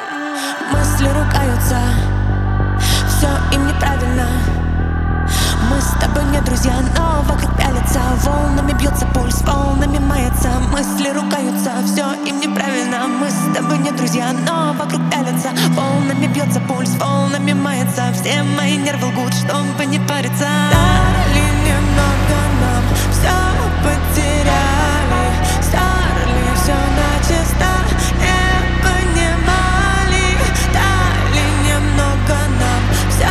Мысли ругаются, все им неправильно. Мы с тобой не друзья, но вокруг пялятся. Волнами бьется пульс, волнами мается. Мысли ругаются, все им неправильно. Мы с тобой не друзья, но вокруг пялятся. Волнами бьется пульс, волнами мается. Все мои нервы лгут, чтобы не париться. Дали немного нам, все потеряли. Старли все начисто, не понимали. Дали немного нам, все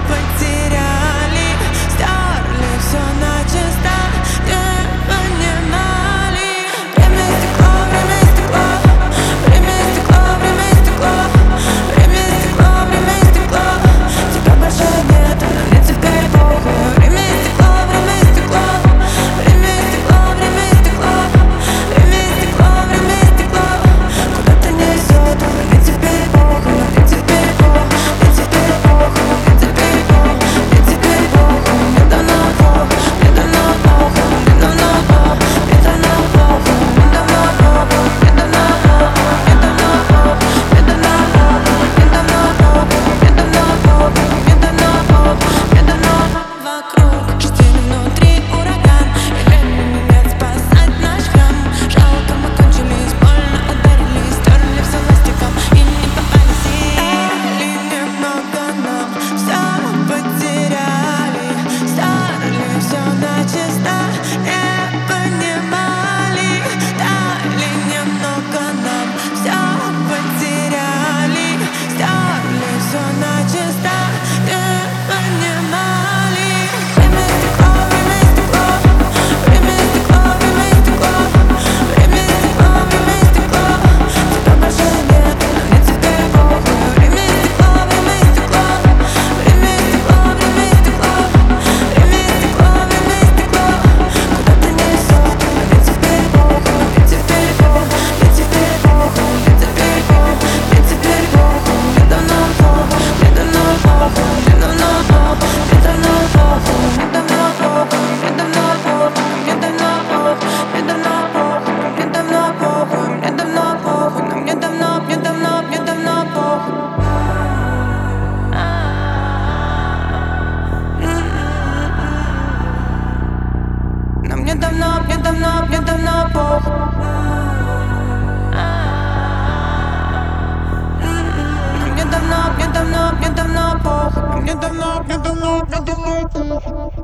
потеряли. Старли все начисто, не понимали. Время истекло, время истекло. Время истекло, время истекло. Время истекло, время истекло. Тебя больше нет, но мне теперь похуй. Время истекло, время истекло. Время истекло, время истекло. Время истекло, время истекло. Куда-то несет, но мне теперь похуй. Мне теперь похуй, мне теперь похуй. Мне теперь похуй, мне теперь похуй. Мне давно похуй, мне давно похуй. Мне давно похуй, мне давно похуй. Мне давно похуй, мне давно похуй. Мне давно похуй, мне давно похуй. Мне давно похуй, мне давно похуй. Мне давно похуй, мне давно вокруг штиль внутри ураган. И времени нет спасать наш храм. Жалко, мы кончились, больно ударились. Стерли все ластиком и не попались. Дали немного нам, все потеряли. Старли все начисто, не понимали. Дали немного нам, все потеряли. Старли все начисто, не понимали. Время истекло, время истекло. Время истекло, время истекло. Время истекло, время истекло. Тебя больше нет, но мне теперь похуй. Время истекло, время истекло. Время истекло, время истекло. Время истекло, время истекло. Куда-то несет, но мне теперь похуй. Мне теперь похуй, мне теперь похуй. Мне теперь похуй, мне теперь похуй. Мне давно похуй, мне давно похуй. Мне давно похуй, мне давно похуй. Мне давно похуй, мне давно похуй. Мне давно похуй, мне давно похуй. Мне давно похуй, мне давно похуй. Но мне давно, мне давно, мне давно похуй. Но мне давно, мне давно, мне давно похуй. Мне давно, мне давно, мне давно похуй. Мне давно, мне давно, мне давно похуй.